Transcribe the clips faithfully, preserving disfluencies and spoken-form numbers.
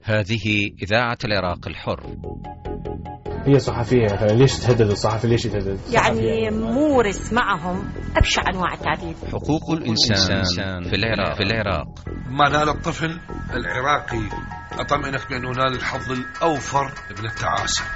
هذه إذاعة العراق الحر. هي صحفية مثلا، ليش تهدد الصحفي؟ ليش تهدد؟ يعني مورس معهم أبشع أنواع التعذيب. حقوق الإنسان في العراق. في العراق ما نال الطفل العراقي أطمئنك بأنه نال الحظ الأوفر من التعاسة.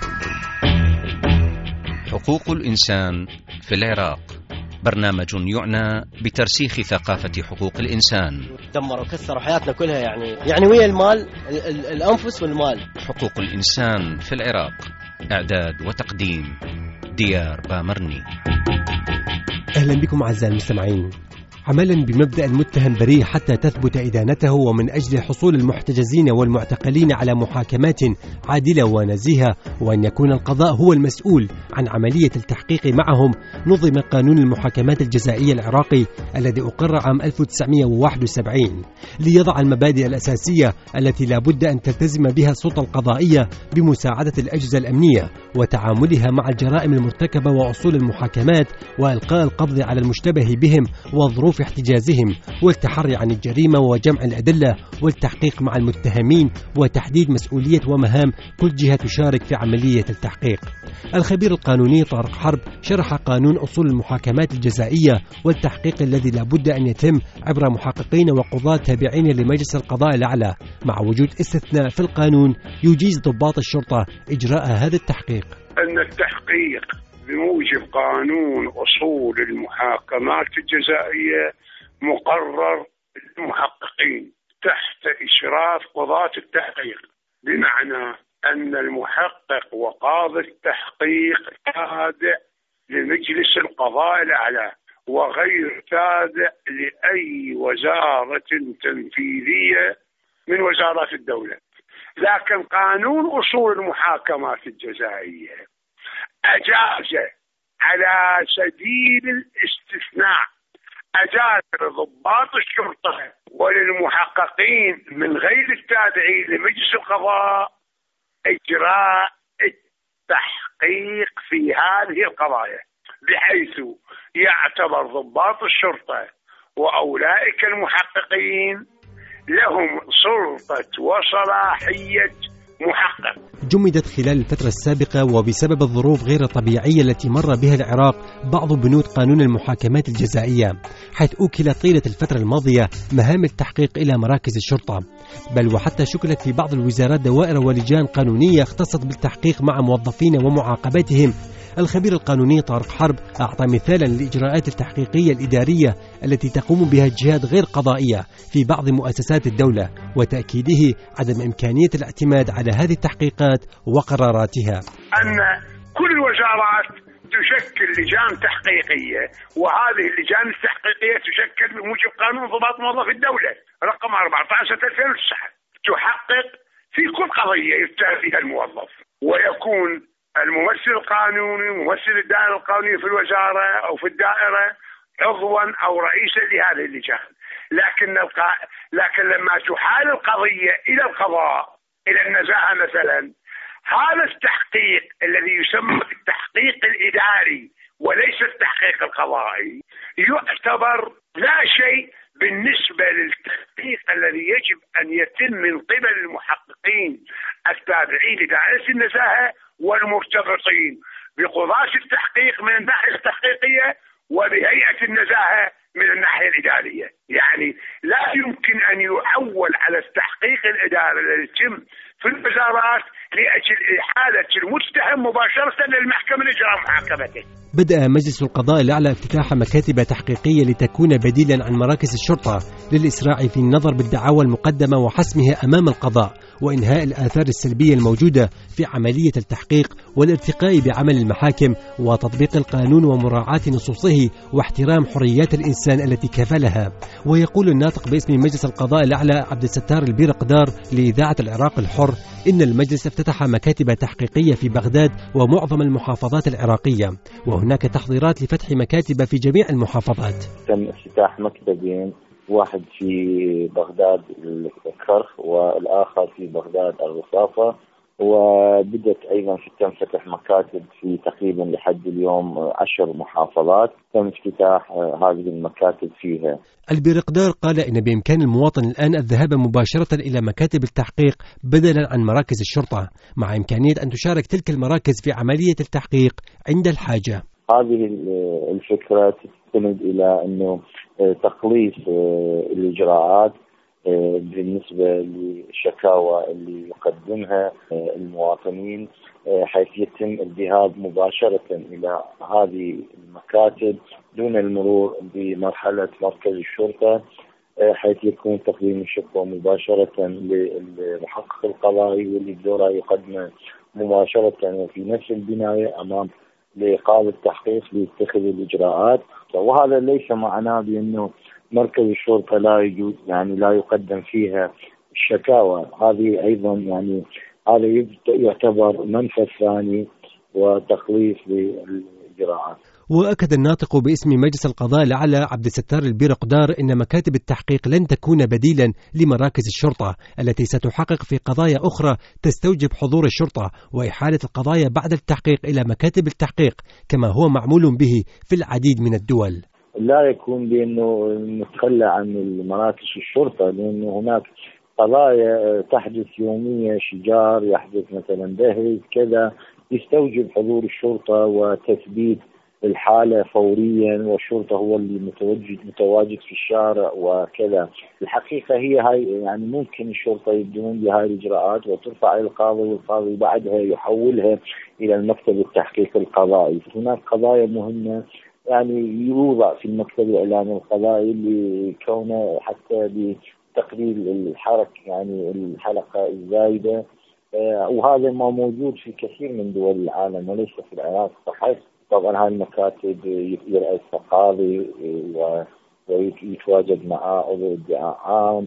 حقوق الإنسان في العراق، برنامج يعنى بترسيخ ثقافة حقوق الإنسان. دمروا وكسروا حياتنا كلها، يعني يعني ويا المال، الأنفس والمال. حقوق الإنسان في العراق، إعداد وتقديم ديار بامرني. أهلا بكم أعزائي المستمعين. عملا بمبدأ المتهم بريء حتى تثبت إدانته، ومن أجل حصول المحتجزين والمعتقلين على محاكمات عادلة ونزيهة، وأن يكون القضاء هو المسؤول عن عملية التحقيق معهم، نظم قانون المحاكمات الجزائية العراقي الذي أقر عام ألف وتسعمئة وواحد وسبعين ليضع المبادئ الأساسية التي لا بد أن تلتزم بها السلطة القضائية بمساعدة الأجهزة الأمنية وتعاملها مع الجرائم المرتكبة وأصول المحاكمات، وإلقاء القبض على المشتبه بهم وظروف احتجازهم، والتحري عن الجريمة وجمع الأدلة والتحقيق مع المتهمين، وتحديد مسؤولية ومهام كل جهة تشارك في عملية التحقيق. الخبير القانوني طارق حرب شرح قانون أصول المحاكمات الجزائية والتحقيق الذي لا بد أن يتم عبر محققين وقضاة تابعين لمجلس القضاء الأعلى، مع وجود استثناء في القانون يجيز ضباط الشرطة إجراء هذا التحقيق. أن التحقيق بموجب قانون أصول المحاكمات الجزائية مقرر للمحققين تحت إشراف قضاة التحقيق، بمعنى أن المحقق وقاضي التحقيق تابع لمجلس القضاء الأعلى وغير تابع لأي وزارة تنفيذية من وزارات الدولة. لكن قانون أصول المحاكمات الجزائية أجاز على سبيل الاستثناء، أجاز لضباط الشرطة وللمحققين من غير التابعين لمجلس القضاء إجراء التحقيق في هذه القضايا، بحيث يعتبر ضباط الشرطة وأولئك المحققين لهم سلطة وصلاحية محقق. جمدت خلال الفترة السابقة وبسبب الظروف غير الطبيعية التي مر بها العراق بعض بنود قانون المحاكمات الجزائية، حيث أوكل طيلة الفترة الماضية مهام التحقيق إلى مراكز الشرطة، بل وحتى شكلت في بعض الوزارات دوائر ولجان قانونية اختصت بالتحقيق مع موظفين ومعاقبتهم. الخبير القانوني طارق حرب أعطى مثالا للإجراءات التحقيقية الإدارية التي تقوم بها الجهات غير قضائية في بعض مؤسسات الدولة، وتأكيده عدم إمكانية الاعتماد على هذه التحقيقات وقراراتها. أن كل الوزارات تشكل لجان تحقيقية، وهذه اللجان التحقيقية تشكل بموجب قانون ضباط موظف الدولة رقم أربعة عشر ألفين وتسعة، تحقق في كل قضية يفتى فيها الموظف، ويكون الممثل القانوني ممثل الدائرة القانونية في الوزارة أو في الدائرة عضوا أو رئيسا لهذه اللجان. لكن القا... لكن لما تحال القضية إلى القضاء إلى النزاهة مثلا، هذا التحقيق الذي يسمى التحقيق الإداري وليس التحقيق القضائي يعتبر لا شيء بالنسبة للتحقيق الذي يجب أن يتم من قبل المحققين التابعين لدائرة النزاهة والمرتبطين بقضاة التحقيق من الناحية التحقيقية وبهيئة النزاهة من الناحية الإدارية. يعني لا يمكن أن يعول على التحقيق الإداري الذي يتم في الوزارات لأجل إحالة المتهم مباشرة للمحكمة لإجراء محاكمته. بدأ مجلس القضاء الأعلى افتتاح مكاتب تحقيقية لتكون بديلا عن مراكز الشرطة للإسراع في النظر بالدعاوى المقدمة وحسمها أمام القضاء، وإنهاء الآثار السلبية الموجودة في عملية التحقيق، والارتقاء بعمل المحاكم وتطبيق القانون ومراعاة نصوصه واحترام حريات الإنسان التي كفلها. ويقول الناطق باسم مجلس القضاء الأعلى عبد الستار البيرقدار لإذاعة العراق الحر إن المجلس افتتح مكاتب تحقيقية في بغداد ومعظم المحافظات العراقية، وهناك تحضيرات لفتح مكاتب في جميع المحافظات. تم افتتاح مكتبين، واحد في بغداد الكرخ والآخر في بغداد الرصافة، وبدأت أيضا في تم فتح مكاتب في تقريبا لحد اليوم عشر محافظات تم افتتاح هذه المكاتب فيها. البيرقدار قال إن بإمكان المواطن الآن الذهاب مباشرة إلى مكاتب التحقيق بدلا عن مراكز الشرطة، مع إمكانية أن تشارك تلك المراكز في عملية التحقيق عند الحاجة. هذه الفكرة تستند إلى أنه تقليص الإجراءات بالنسبة للشكاوى اللي يقدمها المواطنين، حيث يتم الذهاب مباشرة إلى هذه المكاتب دون المرور بمرحلة مركز الشرطة، حيث يكون تقديم الشكوى مباشرة للمحقق القضائي واللي بدوره يقدمه مباشرة وفي نفس البناية أمام لقاضي التحقيق ليتخذ الإجراءات. وهذا ليس معناه بأنه مركز الشرطة لا يجوز يعني لا يقدم فيها الشكاوى، هذه أيضا يعني هذا يعتبر منفذ ثاني وتقليص للإجراءات. وأكد الناطق باسم مجلس القضاء الأعلى عبد الستار البيرقدار إن مكاتب التحقيق لن تكون بديلا لمراكز الشرطة التي ستحقق في قضايا أخرى تستوجب حضور الشرطة وإحالة القضايا بعد التحقيق إلى مكاتب التحقيق كما هو معمول به في العديد من الدول. لا يكون بأنه نتخلى عن مراكز الشرطة، لأنه هناك قضايا تحدث يوميا، شجار يحدث مثلا دهي كذا، يستوجب حضور الشرطة وتثبيت الحالة فوريا، والشرطة هو اللي متواجد متواجد في الشارع وكذا. الحقيقة هي هاي يعني ممكن الشرطة يبدون بهاي الإجراءات وترفع إلى القاضي، والقاضي بعدها يحولها إلى المكتب التحقيق القضائي. هناك قضايا مهمة يعني يوضع في المكتب الإعلامي القضائي لكونه حتى بتقليل الحركة يعني الحلقة الزايدة، وهذا ما موجود في كثير من دول العالم وليس في العراق فحسب. طبعا هاي المكاتب يرأسها قاضي ويتواجد معه عضو ادعاء عام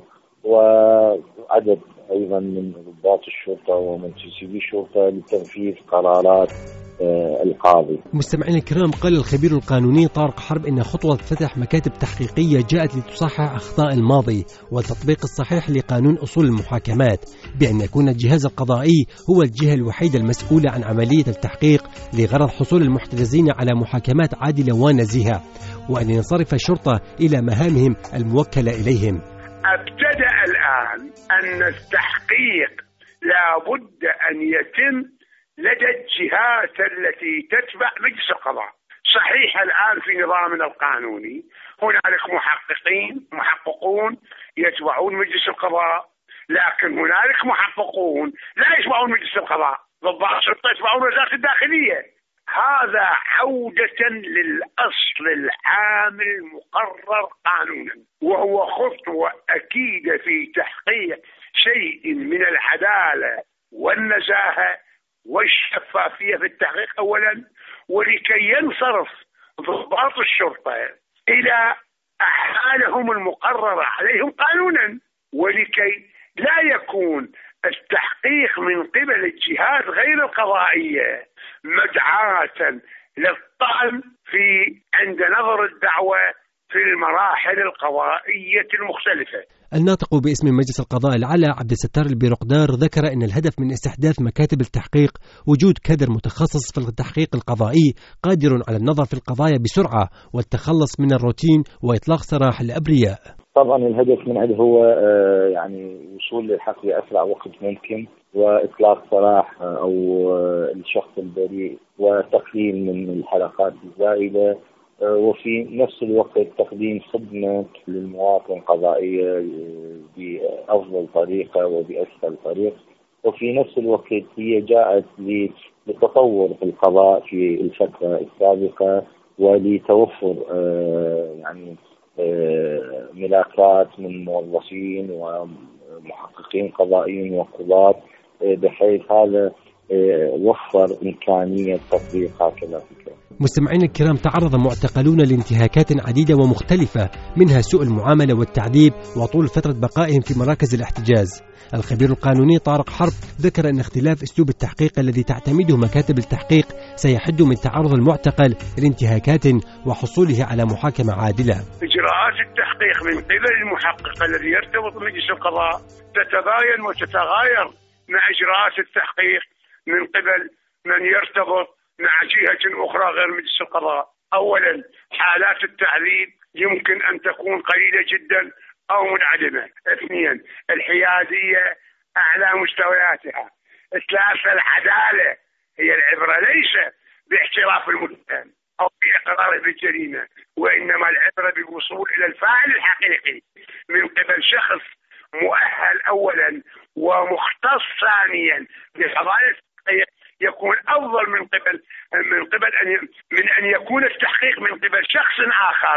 وعدد أيضا من ضباط الشرطة ومنتسبي الشرطة لتنفيذ قرارات القاضي. مستمعين الكرام، قال الخبير القانوني طارق حرب إن خطوة فتح مكاتب تحقيقية جاءت لتصحح أخطاء الماضي والتطبيق الصحيح لقانون أصول المحاكمات، بأن يكون الجهاز القضائي هو الجهة الوحيدة المسؤولة عن عملية التحقيق لغرض حصول المحتجزين على محاكمات عادلة ونزيهة، وأن ينصرف الشرطة إلى مهامهم الموكلة إليهم. ابتدأ الآن أن التحقيق لابد أن يتم لدى الجهات التي تتبع مجلس القضاء. صحيح الآن في نظامنا القانوني هنالك محققين محققون يتبعون مجلس القضاء، لكن هنالك محققون لا يتبعون مجلس القضاء، ضباط الشرطة يتبعون وزارة الداخلية. هذا عودة للأصل العام المقرر قانونا، وهو خطوة أكيدة في تحقيق شيء من العدالة والنزاهة والشفافية في التحقيق أولا، ولكي ينصرف ضباط الشرطة إلى أعمالهم المقررة عليهم قانونا، ولكي لا يكون التحقيق من قبل الجهات غير القضائية مدعاة للطعن في عند نظر الدعوة في المراحل القضائية المختلفة. الناطق باسم مجلس القضاء الأعلى عبد الستار البيرقدار ذكر أن الهدف من استحداث مكاتب التحقيق وجود كادر متخصص في التحقيق القضائي قادر على النظر في القضايا بسرعة والتخلص من الروتين وإطلاق سراح الأبرياء. طبعا الهدف من عنده هو يعني وصول للحق بأسرع وقت ممكن، وإطلاق سراح أو الشخص البريء وتقليل من الحلقات الزائدة، وفي نفس الوقت تقديم خدمة للمواطن قضائية بأفضل طريقة وبأسهل طريقة. وفي نفس الوقت هي جاءت لتطور في القضاء في الفترة السابقة ولتوفر يعني ملاكات من موظفين ومحققين قضائيين وقضاة، بحيث هذا وفر إمكانية تطبيق هكذا فكرة. مستمعين الكرام، تعرض معتقلون لانتهاكات عديدة ومختلفة، منها سوء المعاملة والتعذيب وطول فترة بقائهم في مراكز الاحتجاز. الخبير القانوني طارق حرب ذكر أن اختلاف أسلوب التحقيق الذي تعتمده مكاتب التحقيق سيحد من تعرض المعتقل لانتهاكات وحصوله على محاكمة عادلة. إجراءات التحقيق من قبل المحقق الذي يرتبط بمجلس القضاء تتباين وتتغاير مع إجراءات التحقيق من قبل من يرتبط مع جهة أخرى غير مجلس القضاء. أولا، حالات التعذيب يمكن أن تكون قليلة جدا أو منعدمة. اثنين، الحيادية أعلى مستوياتها. ثلاثة، العدالة هي العبرة، ليس باعتراف المتهم أو بإقراره بالجريمة، وإنما العبرة بالوصول إلى الفاعل الحقيقي من قبل شخص مؤهل أولا ومختص ثانيا بقضايا التحقيق، يكون أفضل من قبل من قبل أن من أن يكون التحقيق من قبل شخص آخر.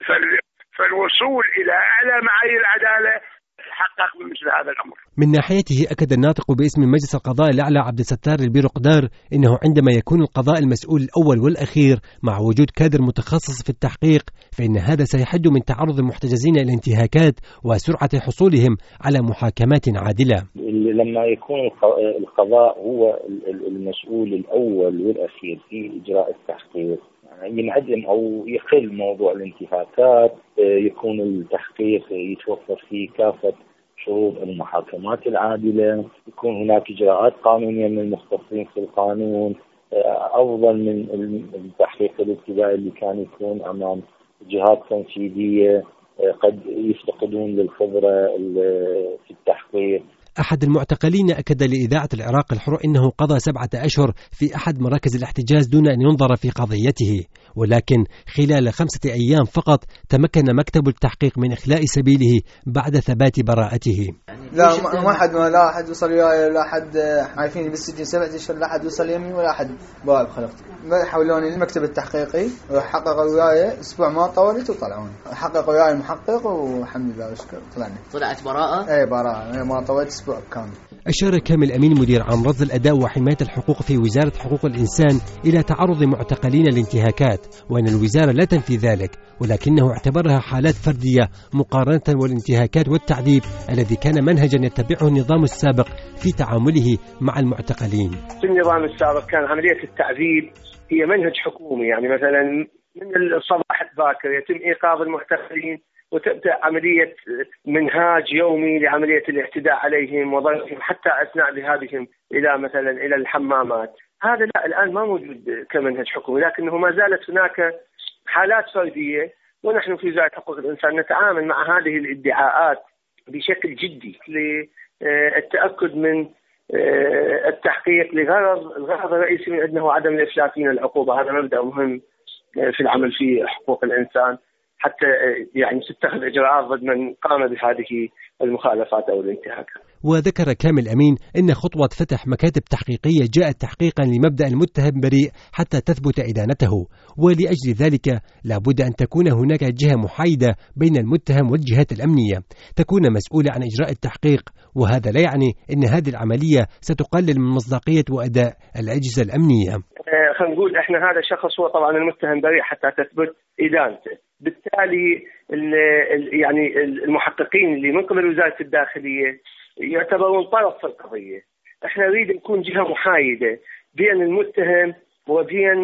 فالوصول إلى أعلى معايير العدالة تحقق بمثل هذا الأمر. من ناحيته أكد الناطق باسم مجلس القضاء الأعلى عبد الستار البيرقدار إنه عندما يكون القضاء المسؤول الأول والأخير مع وجود كادر متخصص في التحقيق، فإن هذا سيحد من تعرض المحتجزين إلى انتهاكات وسرعة حصولهم على محاكمات عادلة. لما يكون القضاء هو المسؤول الأول والأخير في إجراء التحقيق، ينعدم أو يقل موضوع الانتهاكات، يكون التحقيق يتوفر فيه كافة شروط المحاكمات العادلة، يكون هناك إجراءات قانونية من المختصين في القانون أفضل من التحقيق الابتدائي اللي كان يكون أمام جهات تنفيذية قد يفتقدون للخبرة في التحقيق. أحد المعتقلين أكد لإذاعة العراق الحر إنه قضى سبعة أشهر في أحد مراكز الاحتجاز دون أن ينظر في قضيته، ولكن خلال خمسة أيام فقط تمكن مكتب التحقيق من إخلاء سبيله بعد ثبات براءته. لا ما حد لا أحد وصل وياي، لا أحد عارفيني بالسجن سبعة أشهر، لا أحد وصل يمي ولا أحد باعب خلفتي. حولوني المكتب التحقيقي وحققوا وياي أسبوع ما طولت وطلعوني، حققوا وياي المحقق والحمد لله والشكر طلعنا. طلعت براءة؟ إيه براءة، ما طولت أسبوع كامل. أشار كامل أمين مدير عام رصد الأداء وحماية الحقوق في وزارة حقوق الإنسان إلى تعرض معتقلين للانتهاكات، وأن الوزارة لا تنفي ذلك، ولكنه اعتبرها حالات فردية مقارنة والانتهاكات والتعذيب الذي كان منهجا يتبعه النظام السابق في تعامله مع المعتقلين. في النظام السابق كان عملية التعذيب هي منهج حكومي، يعني مثلا من الصباح الباكر يتم إيقاظ المعتقلين وتبدأ عملية منهاج يومي لعملية الاعتداء عليهم وضربهم حتى أثناء ذهابهم إلى مثلا إلى الحمامات. هذا لا الآن ما موجود كمنهج حكومي، لكنه ما زالت هناك حالات فردية، ونحن في وزارة حقوق الإنسان نتعامل مع هذه الادعاءات بشكل جدي للتأكد من التحقيق لغرض الغرض الرئيسي من أنه عدم الإفلات من العقوبة. هذا مبدأ مهم في العمل في حقوق الإنسان حتى يعني تتخذ إجراءات ضد من قام بهذه المخالفات أو الانتهاكات. وذكر كامل أمين أن خطوة فتح مكاتب تحقيقية جاءت تحقيقا لمبدأ المتهم بريء حتى تثبت إدانته، ولأجل ذلك لابد أن تكون هناك جهة محايدة بين المتهم والجهات الأمنية تكون مسؤولة عن إجراء التحقيق، وهذا لا يعني أن هذه العملية ستقلل من مصداقية وأداء الأجهزة الأمنية. خلينا نقول إحنا هذا الشخص هو طبعا المتهم بريء حتى تثبت إدانته، بالتالي يعني المحققين اللي من قبل وزارة الداخلية يعتبرون طرف في القضية. احنا نريد نكون جهة محايدة بين المتهم وبين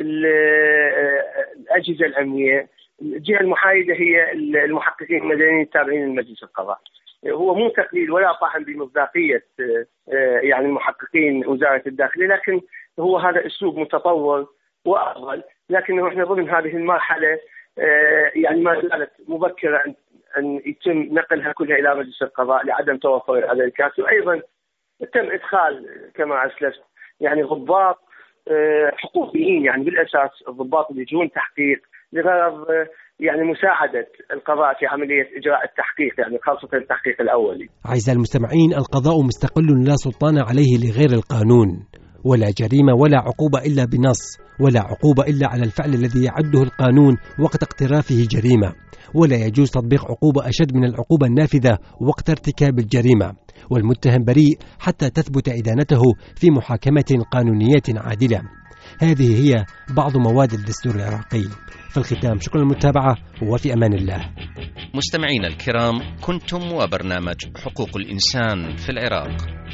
الأجهزة الأمنية. الجهة المحايدة هي المحققين المدنيين التابعين لمجلس القضاء. هو مو تقليل ولا طعن بمصداقية يعني المحققين وزارة الداخلية، لكن هو هذا أسلوب متطور وأفضل، لكنه احنا ضمن هذه المرحلة يعني ما زالت مبكرة أن يتم نقلها كلها إلى مجلس القضاء لعدم توفر العدد الكافي. وأيضا تم إدخال كما أسلفت يعني ضباط حقوقيين، يعني بالأساس الضباط اللي يجون تحقيق لغرض يعني مساعدة القضاء في عملية إجراء التحقيق، يعني خاصة التحقيق الأولي. أعزائي المستمعين، القضاء مستقل لا سلطان عليه لغير القانون، ولا جريمة ولا عقوبة إلا بنص، ولا عقوبة إلا على الفعل الذي يعده القانون وقت اقترافه جريمة، ولا يجوز تطبيق عقوبة أشد من العقوبة النافذة وقت ارتكاب الجريمة، والمتهم بريء حتى تثبت إدانته في محاكمة قانونية عادلة. هذه هي بعض مواد الدستور العراقي. في الختام شكرا للمتابعة وفي أمان الله. مستمعينا الكرام، كنتم وبرنامج حقوق الإنسان في العراق.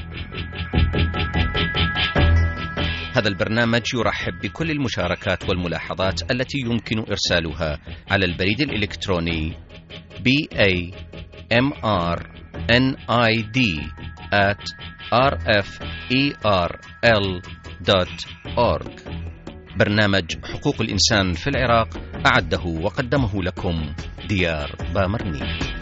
هذا البرنامج يرحب بكل المشاركات والملاحظات التي يمكن إرسالها على البريد الإلكتروني بي إيه إم آر إن آي دي آت آر إف إي آر إل دوت أورغ. برنامج حقوق الإنسان في العراق أعده وقدمه لكم ديار بامرني.